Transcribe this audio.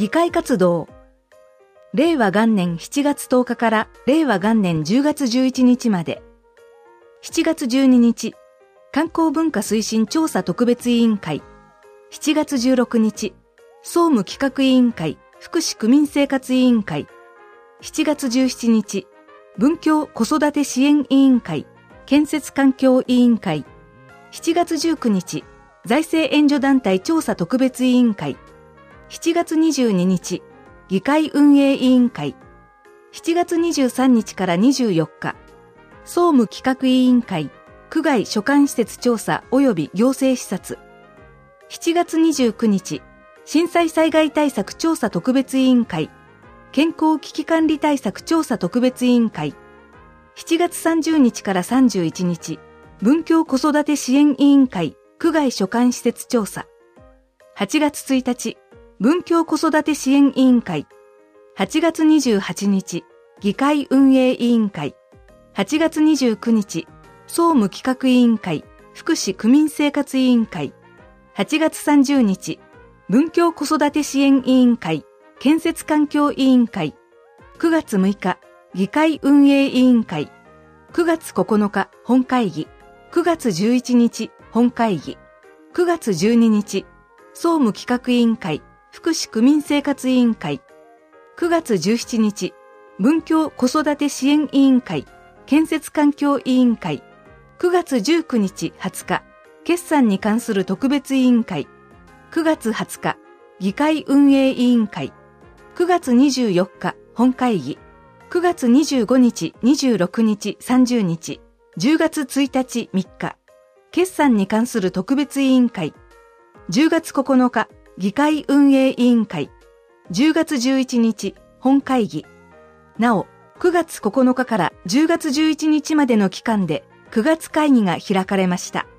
議会活動。令和元年7月10日から令和元年10月11日まで。7月12日、観光文化推進調査特別委員会。7月16日、総務企画委員会、福祉区民生活委員会。7月17日、文教子育て支援委員会、建設環境委員会。7月19日、財政援助団体調査特別委員会。7月22日、議会運営委員会。7月23日から24日、総務企画委員会、区外所管施設調査及び行政視察。7月29日、震災災害対策調査特別委員会、健康危機管理対策調査特別委員会。7月30日から31日、文教子育て支援委員会、区外所管施設調査。8月1日、文教子育て支援委員会。8月28日、議会運営委員会。8月29日、総務企画委員会、福祉区民生活委員会。8月30日、文教子育て支援委員会、建設環境委員会。9月6日、議会運営委員会。9月9日、本会議。9月11日、本会議。9月12日、総務企画委員会、福祉区民生活委員会。9月17日、文教子育て支援委員会、建設環境委員会。9月19日20日、決算に関する特別委員会。9月20日、議会運営委員会。9月24日、本会議。9月25日、26日、30日。10月1日3日、決算に関する特別委員会。10月9日、議会運営委員会。10月11日、本会議。なお、9月9日から10月11日までの期間で9月会議が開かれました。